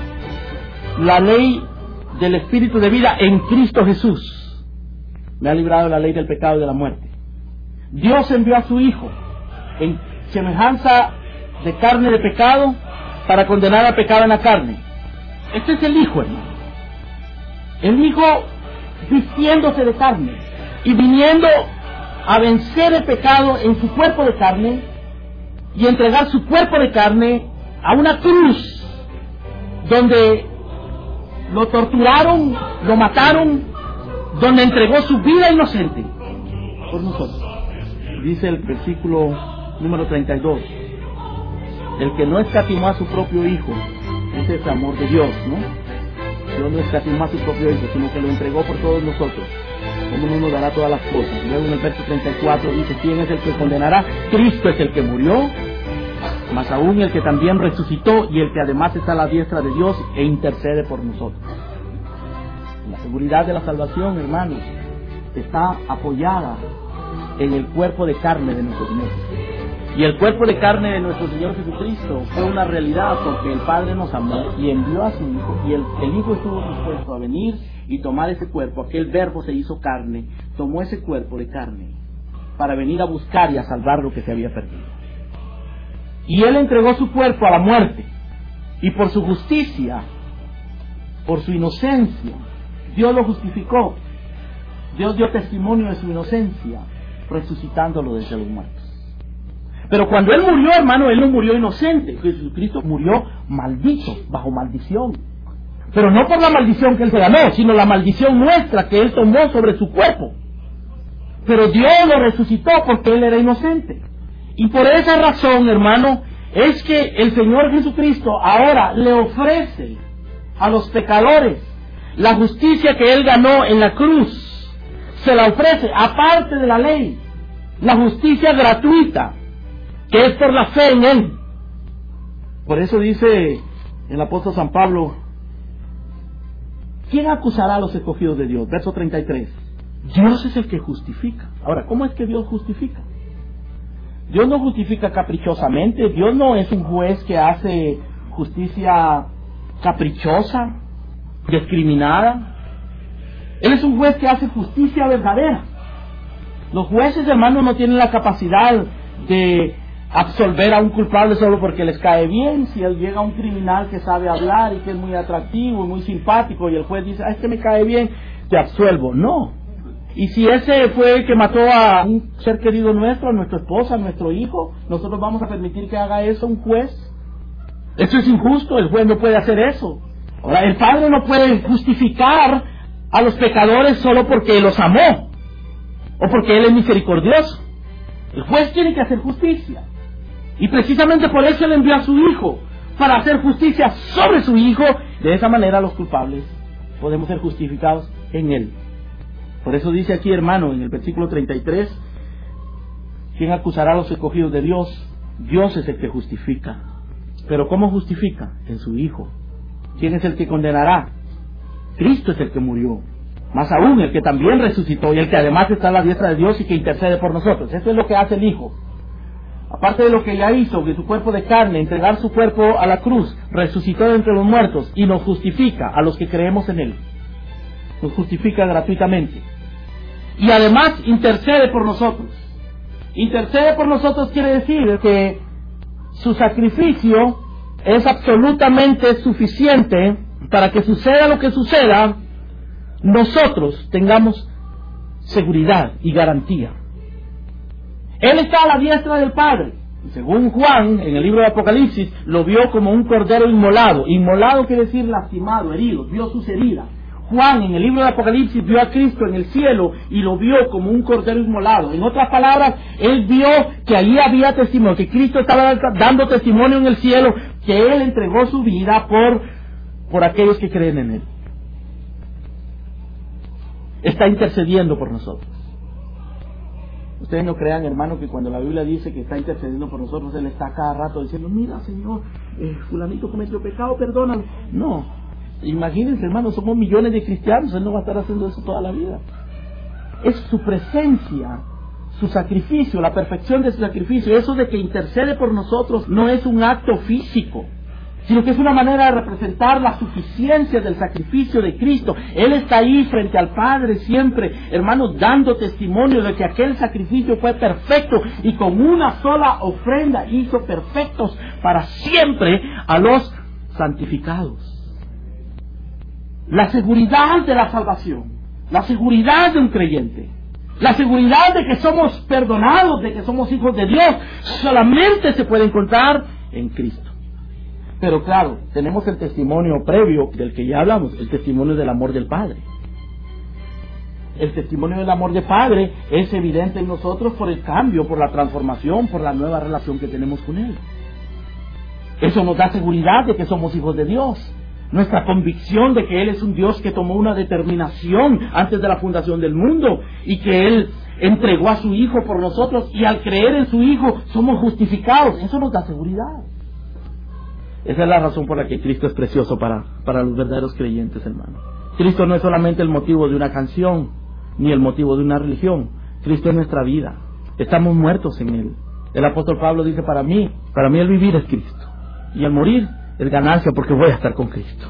La ley del Espíritu de vida en Cristo Jesús me ha librado de la ley del pecado y de la muerte. Dios envió a su Hijo en semejanza de carne de pecado para condenar al pecado en la carne. Este es el Hijo, hermano. El Hijo vistiéndose de carne y viniendo a vencer el pecado en su cuerpo de carne y entregar su cuerpo de carne a una cruz donde lo torturaron, lo mataron, donde entregó su vida inocente por nosotros. Dice el versículo número 32: el que no escatimó a su propio Hijo, ese es el amor de Dios, ¿no? Dios no escatimó a su propio Hijo, sino que lo entregó por todos nosotros. ¿Cómo no nos dará todas las cosas? Luego en el verso 34 dice: ¿quién es el que condenará? Cristo es el que murió, más aún el que también resucitó, y el que además está a la diestra de Dios e intercede por nosotros. La seguridad de la salvación, hermanos, está apoyada en el cuerpo de carne de nuestro Señor. Y el cuerpo de carne de nuestro Señor Jesucristo fue una realidad porque el Padre nos amó y envió a su Hijo, y el Hijo estuvo dispuesto a venir y tomar ese cuerpo. Aquel verbo se hizo carne, tomó ese cuerpo de carne para venir a buscar y a salvar lo que se había perdido. Y Él entregó su cuerpo a la muerte, y por su justicia, por su inocencia, Dios lo justificó. Dios dio testimonio de su inocencia, resucitándolo desde los muertos. Pero cuando Él murió, hermano, Él no murió inocente. Jesucristo murió maldito, bajo maldición. Pero no por la maldición que Él se ganó, sino la maldición nuestra que Él tomó sobre su cuerpo. Pero Dios lo resucitó porque Él era inocente. Y por esa razón, hermano, es que el Señor Jesucristo ahora le ofrece a los pecadores la justicia que Él ganó en la cruz. Se la ofrece, aparte de la ley, la justicia gratuita, que es por la fe en Él. Por eso dice el apóstol San Pablo: ¿quién acusará a los escogidos de Dios? Verso 33. Dios es el que justifica. Ahora, ¿cómo es que Dios justifica? Dios no justifica caprichosamente. Dios no es un juez que hace justicia caprichosa, discriminada. Él es un juez que hace justicia verdadera. Los jueces, hermanos, no tienen la capacidad de absolver a un culpable solo porque les cae bien. Si él llega a un criminal que sabe hablar y que es muy atractivo, muy simpático, y el juez dice: este me cae bien, te absuelvo. No. Y si ese fue el que mató a un ser querido nuestro, a nuestra esposa, a nuestro hijo, ¿nosotros vamos a permitir que haga eso un juez? Eso es injusto. El juez no puede hacer eso. Ahora, el Padre no puede justificar a los pecadores solo porque Él los amó o porque Él es misericordioso. El juez tiene que hacer justicia. Y precisamente por eso Él envió a su Hijo, para hacer justicia sobre su Hijo. De esa manera los culpables podemos ser justificados en Él. Por eso dice aquí, hermano, en el versículo 33, ¿quién acusará a los escogidos de Dios? Dios es el que justifica. ¿Pero cómo justifica? En su Hijo. ¿Quién es el que condenará? Cristo es el que murió. Más aún, el que también resucitó y el que además está a la diestra de Dios y que intercede por nosotros. Eso es lo que hace el Hijo. Aparte de lo que ya hizo, de su cuerpo de carne, entregar su cuerpo a la cruz, resucitó de entre los muertos y nos justifica a los que creemos en Él. Nos justifica gratuitamente. Y además intercede por nosotros. Intercede por nosotros quiere decir que su sacrificio es absolutamente suficiente para que suceda lo que suceda, nosotros tengamos seguridad y garantía. Él está a la diestra del Padre. Según Juan, en el libro de Apocalipsis, lo vio como un cordero inmolado. Inmolado quiere decir lastimado, herido, vio sus heridas. Juan, en el libro de Apocalipsis, vio a Cristo en el cielo y lo vio como un cordero inmolado. En otras palabras, él vio que allí había testimonio, que Cristo estaba dando testimonio en el cielo, que Él entregó su vida por aquellos que creen en Él. Está intercediendo por nosotros. Ustedes no crean, hermano, que cuando la Biblia dice que está intercediendo por nosotros, Él está cada rato diciendo, mira, Señor, fulanito cometió pecado, perdónalo. No, imagínense, hermano, somos millones de cristianos, Él no va a estar haciendo eso toda la vida. Es su presencia, su sacrificio, la perfección de su sacrificio. Eso de que intercede por nosotros no es un acto físico, sino que es una manera de representar la suficiencia del sacrificio de Cristo. Él está ahí frente al Padre siempre, hermanos, dando testimonio de que aquel sacrificio fue perfecto y con una sola ofrenda hizo perfectos para siempre a los santificados. La seguridad de la salvación, la seguridad de un creyente, la seguridad de que somos perdonados, de que somos hijos de Dios, solamente se puede encontrar en Cristo. Pero claro, tenemos el testimonio previo del que ya hablamos, el testimonio del amor del Padre. El testimonio del amor del Padre es evidente en nosotros por el cambio, por la transformación, por la nueva relación que tenemos con Él. Eso nos da seguridad de que somos hijos de Dios. Nuestra convicción de que Él es un Dios que tomó una determinación antes de la fundación del mundo y que Él entregó a su Hijo por nosotros y al creer en su Hijo somos justificados. Eso nos da seguridad. Esa es la razón por la que Cristo es precioso para los verdaderos creyentes, hermano. Cristo no es solamente el motivo de una canción, ni el motivo de una religión. Cristo es nuestra vida. Estamos muertos en Él. El apóstol Pablo dice, para mí el vivir es Cristo. Y el morir es ganancia porque voy a estar con Cristo.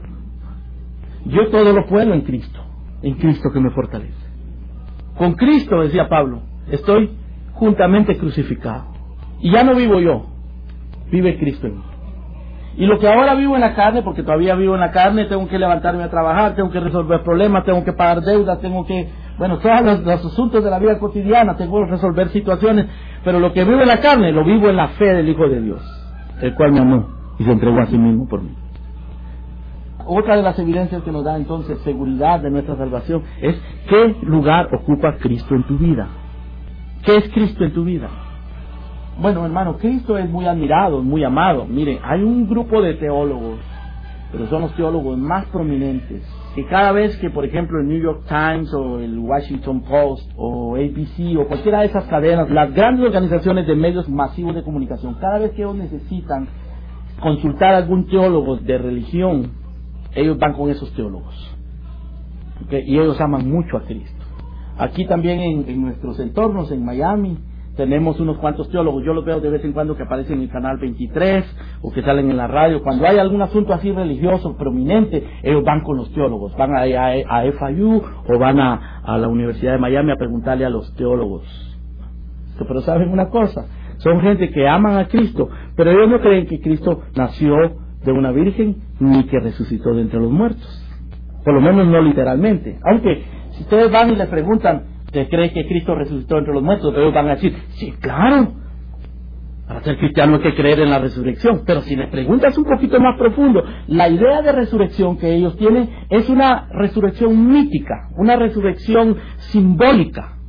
Yo todo lo puedo en Cristo que me fortalece. Con Cristo, decía Pablo, estoy juntamente crucificado. Y ya no vivo yo, vive Cristo en mí. Y lo que ahora vivo en la carne, porque todavía vivo en la carne, tengo que levantarme a trabajar, tengo que resolver problemas, tengo que pagar deudas, tengo que, todos los asuntos de la vida cotidiana, tengo que resolver situaciones, pero lo que vivo en la carne, lo vivo en la fe del Hijo de Dios, el cual me amó y se entregó a sí mismo por mí. Otra de las evidencias que nos da entonces seguridad de nuestra salvación es qué lugar ocupa Cristo en tu vida. ¿Qué es Cristo en tu vida? Bueno, hermano, Cristo es muy admirado, muy amado. Miren, hay un grupo de teólogos, pero son los teólogos más prominentes, que cada vez que, por ejemplo, el New York Times o el Washington Post o ABC o cualquiera de esas cadenas, las grandes organizaciones de medios masivos de comunicación, cada vez que ellos necesitan consultar a algún teólogo de religión, ellos van con esos teólogos. ¿Okay? Y ellos aman mucho a Cristo. Aquí también en nuestros entornos, en Miami, tenemos unos cuantos teólogos. Yo los veo de vez en cuando que aparecen en el canal 23 o que salen en la radio. Cuando hay algún asunto así religioso, prominente, ellos van con los teólogos. Van a FIU o van a la Universidad de Miami a preguntarle a los teólogos. Pero saben una cosa, son gente que aman a Cristo, pero ellos no creen que Cristo nació de una virgen ni que resucitó de entre los muertos. Por lo menos no literalmente. Aunque si ustedes van y les preguntan, ¿te cree que Cristo resucitó entre los muertos? Ellos van a decir, sí, claro. Para ser cristiano hay que creer en la resurrección. Pero si les preguntas un poquito más profundo, la idea de resurrección que ellos tienen es una resurrección mítica, una resurrección simbólica.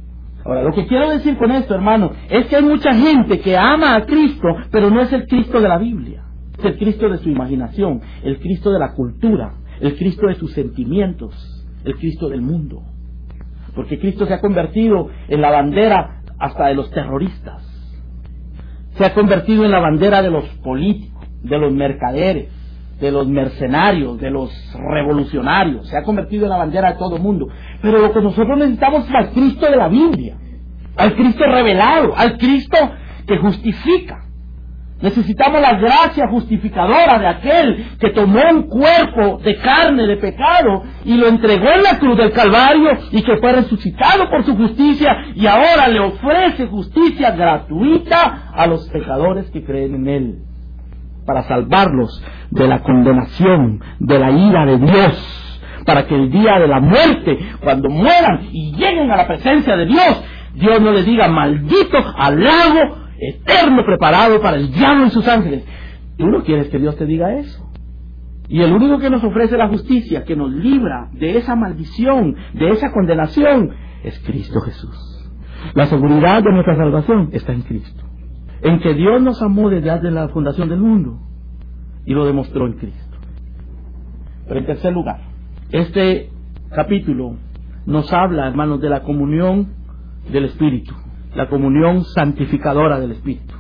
Ahora, lo que quiero decir con esto, hermano, es que hay mucha gente que ama a Cristo, pero no es el Cristo de la Biblia. Es el Cristo de su imaginación, el Cristo de la cultura, el Cristo de sus sentimientos, el Cristo del mundo. Porque Cristo se ha convertido en la bandera hasta de los terroristas. Se ha convertido en la bandera de los políticos, de los mercaderes, de los mercenarios, de los revolucionarios. Se ha convertido en la bandera de todo el mundo. Pero lo que nosotros necesitamos es al Cristo de la Biblia, al Cristo revelado, al Cristo que justifica. Necesitamos la gracia justificadora de aquel que tomó un cuerpo de carne, de pecado, y lo entregó en la cruz del Calvario, y que fue resucitado por su justicia, y ahora le ofrece justicia gratuita a los pecadores que creen en Él, para salvarlos de la condenación, de la ira de Dios, para que el día de la muerte, cuando mueran y lleguen a la presencia de Dios, Dios no les diga: maldito al lago eterno preparado para el diablo y sus ángeles. Tú no quieres que Dios te diga eso. Y el único que nos ofrece la justicia, que nos libra de esa maldición, de esa condenación, es Cristo Jesús. La seguridad de nuestra salvación está en Cristo, en que Dios nos amó desde la fundación del mundo, y lo demostró en Cristo. Pero en tercer lugar, este capítulo nos habla, hermanos, de la comunión del Espíritu, la comunión santificadora del Espíritu.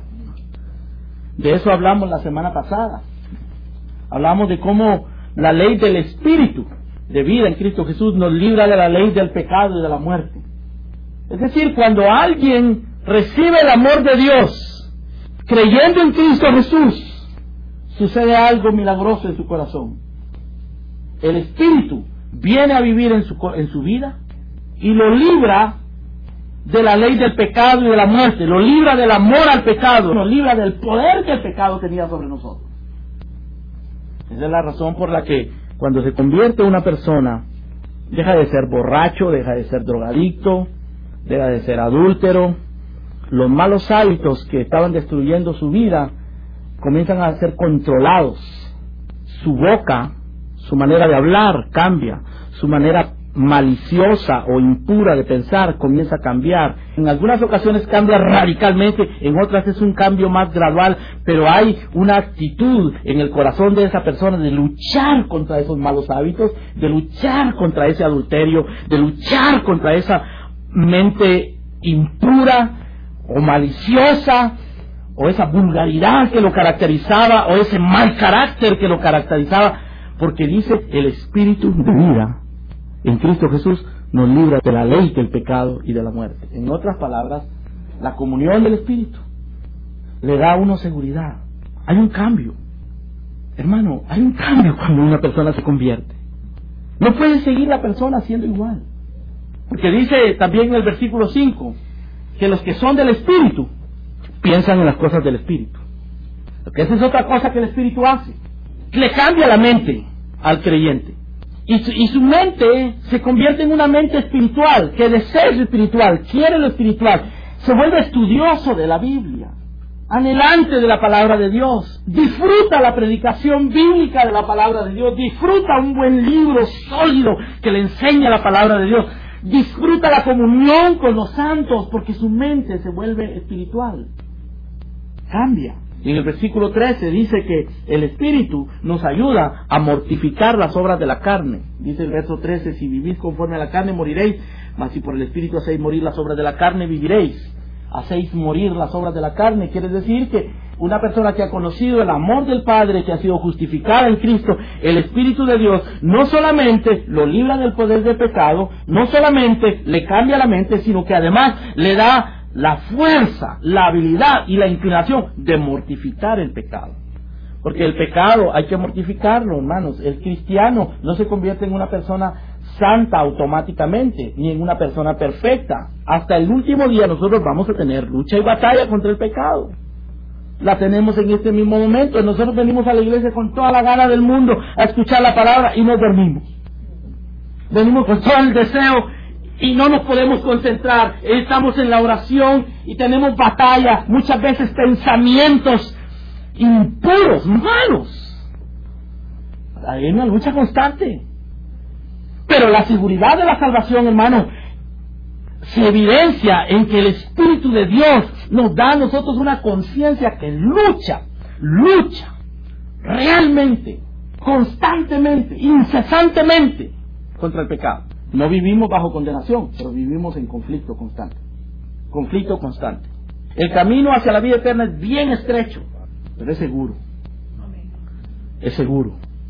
De eso hablamos la semana pasada. Hablamos de cómo la ley del Espíritu de vida en Cristo Jesús nos libra de la ley del pecado y de la muerte. Es decir, cuando alguien recibe el amor de Dios, creyendo en Cristo Jesús, sucede algo milagroso en su corazón. El Espíritu viene a vivir en su vida y lo libra de la ley del pecado y de la muerte, lo libra del amor al pecado, lo libra del poder que el pecado tenía sobre nosotros. Esa es la razón por la que cuando se convierte una persona, deja de ser borracho, deja de ser drogadicto, deja de ser adúltero. Los malos hábitos que estaban destruyendo su vida comienzan a ser controlados. Su boca, su manera de hablar cambia, su manera maliciosa o impura de pensar comienza a cambiar. En algunas ocasiones cambia radicalmente, en otras es un cambio más gradual, pero hay una actitud en el corazón de esa persona de luchar contra esos malos hábitos, de luchar contra ese adulterio, de luchar contra esa mente impura o maliciosa, o esa vulgaridad que lo caracterizaba, o ese mal carácter que lo caracterizaba, porque dice: el Espíritu de vida en Cristo Jesús nos libra de la ley del pecado y de la muerte. En otras palabras, la comunión del Espíritu le da a uno seguridad. Hay un cambio, hermano, hay un cambio cuando una persona se convierte. No puede seguir la persona siendo igual, porque dice también en el versículo 5 que los que son del Espíritu piensan en las cosas del Espíritu. Porque esa es otra cosa que el Espíritu hace: le cambia la mente al creyente. Y su mente se convierte en una mente espiritual, que desea lo espiritual, quiere lo espiritual, se vuelve estudioso de la Biblia, anhelante de la palabra de Dios, disfruta la predicación bíblica de la palabra de Dios, disfruta un buen libro sólido que le enseña la palabra de Dios, disfruta la comunión con los santos, porque su mente se vuelve espiritual, cambia. Y en el versículo 13 dice que el Espíritu nos ayuda a mortificar las obras de la carne. Dice el verso 13: si vivís conforme a la carne moriréis, mas si por el Espíritu hacéis morir las obras de la carne viviréis. Hacéis morir las obras de la carne quiere decir que una persona que ha conocido el amor del Padre, que ha sido justificada en Cristo, el Espíritu de Dios no solamente lo libra del poder del pecado, no solamente le cambia la mente, sino que además le da la fuerza, la habilidad y la inclinación de mortificar el pecado. Porque el pecado hay que mortificarlo, hermanos. El cristiano no se convierte en una persona santa automáticamente, ni en una persona perfecta. Hasta el último día nosotros vamos a tener lucha y batalla contra el pecado. La tenemos en este mismo momento. Nosotros venimos a la iglesia con toda la gana del mundo a escuchar la palabra y nos dormimos. Venimos con todo el deseo y no nos podemos concentrar. Estamos en la oración y tenemos batallas, muchas veces pensamientos impuros, malos. Hay una lucha constante. Pero la seguridad de la salvación, hermano, se evidencia en que el Espíritu de Dios nos da a nosotros una conciencia que lucha realmente, constantemente, incesantemente contra el pecado. No vivimos bajo condenación, pero vivimos en conflicto constante. Conflicto constante. El camino hacia la vida eterna es bien estrecho, pero es seguro. Es seguro.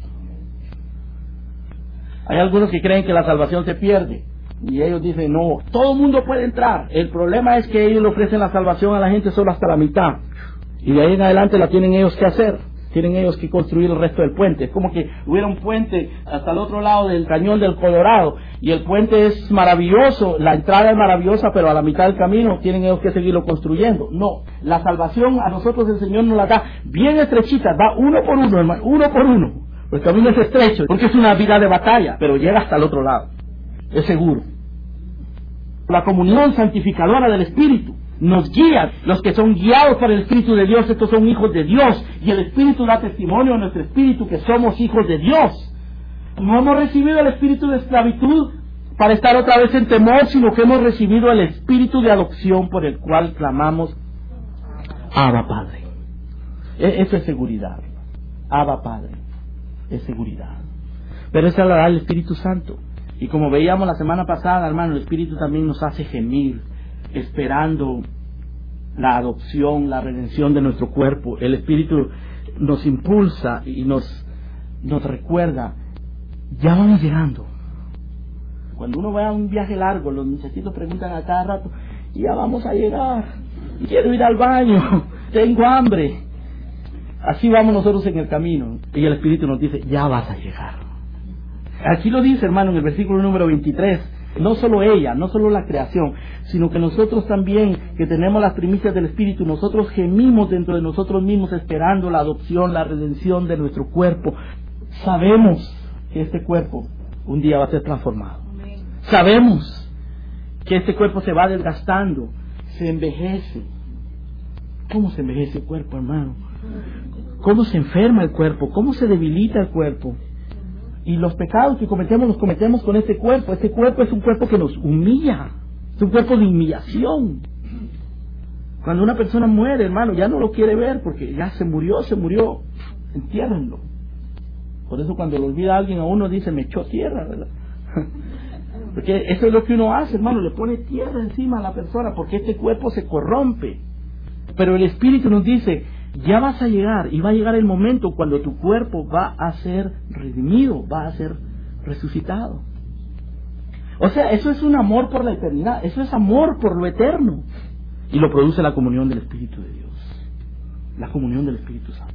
Hay algunos que creen que la salvación se pierde. Y ellos dicen, no, todo el mundo puede entrar. El problema es que ellos le ofrecen la salvación a la gente solo hasta la mitad. Y de ahí en adelante la tienen ellos que hacer. Tienen ellos que construir el resto del puente. Es como que hubiera un puente hasta el otro lado del cañón del Colorado. Y el puente es maravilloso, la entrada es maravillosa, pero a la mitad del camino tienen ellos que seguirlo construyendo. No, la salvación a nosotros el Señor nos la da bien estrechita, va uno por uno, hermano, uno por uno. El camino es estrecho, porque es una vida de batalla, pero llega hasta el otro lado. Es seguro. La comunión santificadora del Espíritu nos guía. Los que son guiados por el Espíritu de Dios, estos son hijos de Dios. Y el Espíritu da testimonio a nuestro espíritu que somos hijos de Dios. No hemos recibido el espíritu de esclavitud para estar otra vez en temor, sino que hemos recibido el espíritu de adopción por el cual clamamos, Abba Padre. Eso es seguridad. Abba Padre. Es seguridad. Pero esa la da el Espíritu Santo. Y como veíamos la semana pasada, hermano, el Espíritu también nos hace gemir, esperando la adopción, la redención de nuestro cuerpo. El Espíritu nos impulsa y nos recuerda, ya vamos llegando. Cuando uno va a un viaje largo, los muchachitos preguntan a cada rato, ya vamos a llegar, quiero ir al baño, tengo hambre. Así vamos nosotros en el camino. Y el Espíritu nos dice, ya vas a llegar. Aquí lo dice, hermano, en el versículo número 23. No solo ella, no solo la creación, sino que nosotros también, que tenemos las primicias del Espíritu, nosotros gemimos dentro de nosotros mismos esperando la adopción, la redención de nuestro cuerpo. Sabemos que este cuerpo un día va a ser transformado. Sabemos que este cuerpo se va desgastando, se envejece. ¿Cómo se envejece el cuerpo, hermano? ¿Cómo se enferma el cuerpo? ¿Cómo se debilita el cuerpo? Y los pecados que cometemos los cometemos con este cuerpo. Este cuerpo es un cuerpo que nos humilla. Es un cuerpo de humillación. Cuando una persona muere, hermano, ya no lo quiere ver porque ya se murió. Entiérrenlo. Por eso cuando lo olvida alguien a uno dice, me echó tierra, ¿verdad? Porque eso es lo que uno hace, hermano, le pone tierra encima a la persona porque este cuerpo se corrompe. Pero el Espíritu nos dice, ya vas a llegar, y va a llegar el momento cuando tu cuerpo va a ser redimido, va a ser resucitado. O sea, eso es un amor por la eternidad, eso es amor por lo eterno. Y lo produce la comunión del Espíritu de Dios, la comunión del Espíritu Santo.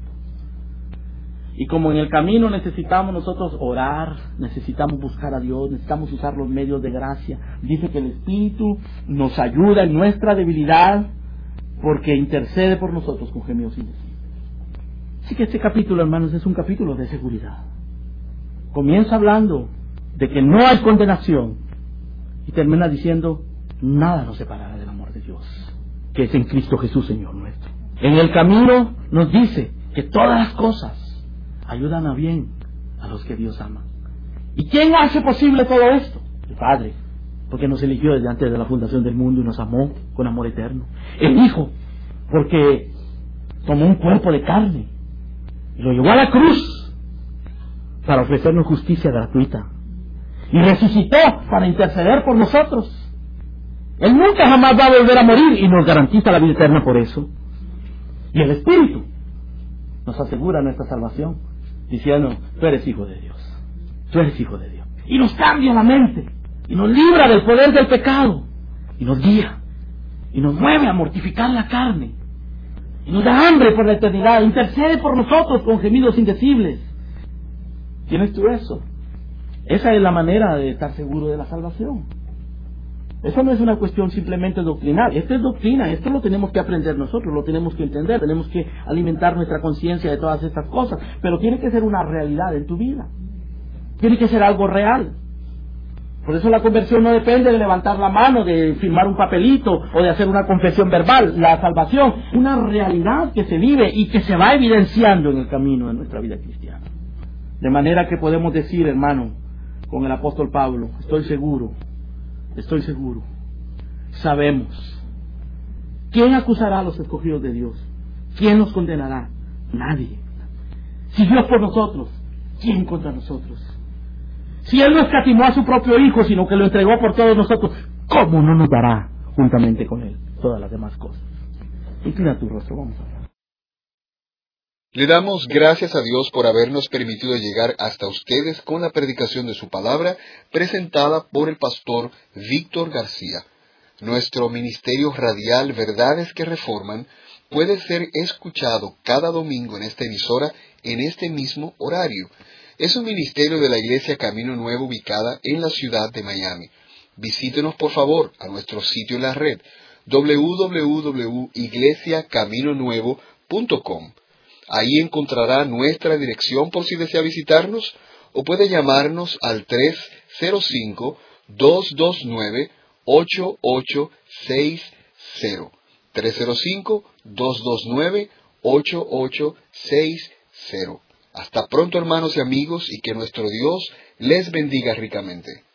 Y como en el camino necesitamos nosotros orar, necesitamos buscar a Dios, necesitamos usar los medios de gracia, dice que el Espíritu nos ayuda en nuestra debilidad, porque intercede por nosotros con gemidos indecibles. Así que este capítulo, hermanos, es un capítulo de seguridad. Comienza hablando de que no hay condenación y termina diciendo, nada nos separará del amor de Dios, que es en Cristo Jesús, Señor nuestro. En el camino nos dice que todas las cosas ayudan a bien a los que Dios ama. ¿Y quién hace posible todo esto? El Padre. Porque nos eligió desde antes de la fundación del mundo y nos amó con amor eterno. El Hijo, porque tomó un cuerpo de carne y lo llevó a la cruz para ofrecernos justicia gratuita. Y resucitó para interceder por nosotros. Él nunca jamás va a volver a morir y nos garantiza la vida eterna por eso. Y el Espíritu nos asegura nuestra salvación, diciendo, tú eres hijo de Dios. Tú eres hijo de Dios. Y nos cambia la mente. Y nos libra del poder del pecado. Y nos guía. Y nos mueve a mortificar la carne. Y nos da hambre por la eternidad. Intercede por nosotros con gemidos indecibles. ¿Tienes tú eso? Esa es la manera de estar seguro de la salvación. Eso no es una cuestión simplemente doctrinal. Esto es doctrina. Esto lo tenemos que aprender nosotros. Lo tenemos que entender. Tenemos que alimentar nuestra conciencia de todas estas cosas. Pero tiene que ser una realidad en tu vida. Tiene que ser algo real. Por eso la conversión no depende de levantar la mano, de firmar un papelito o de hacer una confesión verbal. La salvación es una realidad que se vive y que se va evidenciando en el camino de nuestra vida cristiana. De manera que podemos decir, hermano, con el apóstol Pablo, estoy seguro sabemos. ¿Quién acusará a los escogidos de Dios? ¿Quién los condenará? Nadie. Si Dios por nosotros, ¿quién contra nosotros? Si Él no escatimó a su propio Hijo, sino que lo entregó por todos nosotros, ¿cómo no nos dará juntamente con Él todas las demás cosas? Inclina tu rostro, vamos a orar. Le damos gracias a Dios por habernos permitido llegar hasta ustedes con la predicación de su palabra presentada por el pastor Víctor García. Nuestro ministerio radial Verdades que Reforman puede ser escuchado cada domingo en esta emisora en este mismo horario. Es un ministerio de la Iglesia Camino Nuevo ubicada en la ciudad de Miami. Visítenos por favor a nuestro sitio en la red www.iglesiacaminonuevo.com. Ahí encontrará nuestra dirección por si desea visitarnos o puede llamarnos al 305-229-8860. 305-229-8860. Hasta pronto, hermanos y amigos, y que nuestro Dios les bendiga ricamente.